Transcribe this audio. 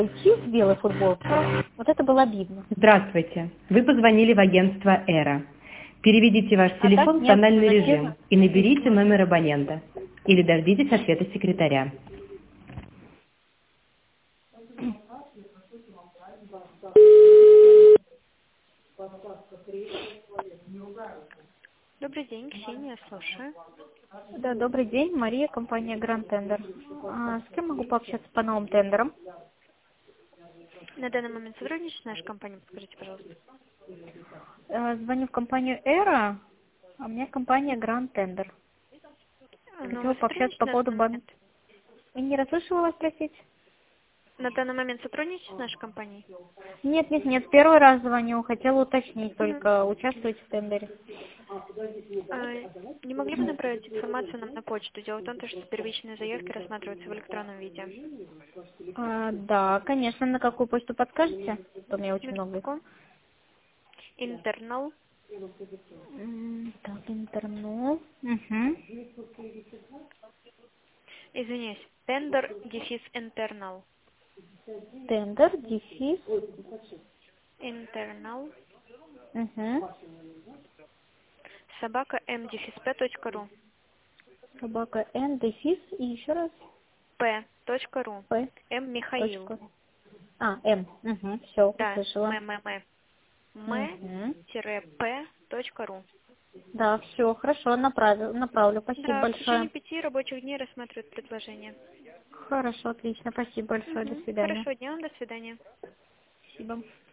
Идти в белой футболке. Вот это было обидно. Здравствуйте. Вы позвонили в агентство «Эра». Переведите ваш А так телефон в нет, тональный зачем? режим и наберите номер абонента. Или дождитесь ответа секретаря. Добрый день, Ксения, слушаю. Да, добрый день, Мария, компания Grand Tender. С кем могу пообщаться по новым тендерам? На данный момент сотрудничает наша компания, подскажите, пожалуйста. Звоню в компанию Эра, а у меня компания Grand Tender. Ну, Хотела вы пообщаться сотрудничаете по на поводу данный бан... момент? Вы не расслышала вас спросить? На данный момент сотрудничаете с нашей компанией? Нет, первый раз звоню, хотела уточнить Мгм. только, участвуете в тендере. А, Не могли бы направить информацию нам на почту? Дело в том, что первичные заявки рассматриваются в электронном виде. Да, конечно, на какую почту подскажете? То у меня очень много их. Минутку. Internal, Так, интернул. Угу. извиняюсь, tender, дефис internal. Тендер, дефис. Internal, Угу. собака mdefisp.ru. Собака Н, дефис и еще раз p.ru. П. М. Михаил. Точка. М. Угу. Все, Да, услышала. m-p.ru. Да, все, хорошо, направлю. Спасибо Да, в большое. течение 5 рабочих дней рассматривают предложение. Хорошо, отлично. Спасибо большое. До свидания. Хорошего дня вам, до свидания. Спасибо.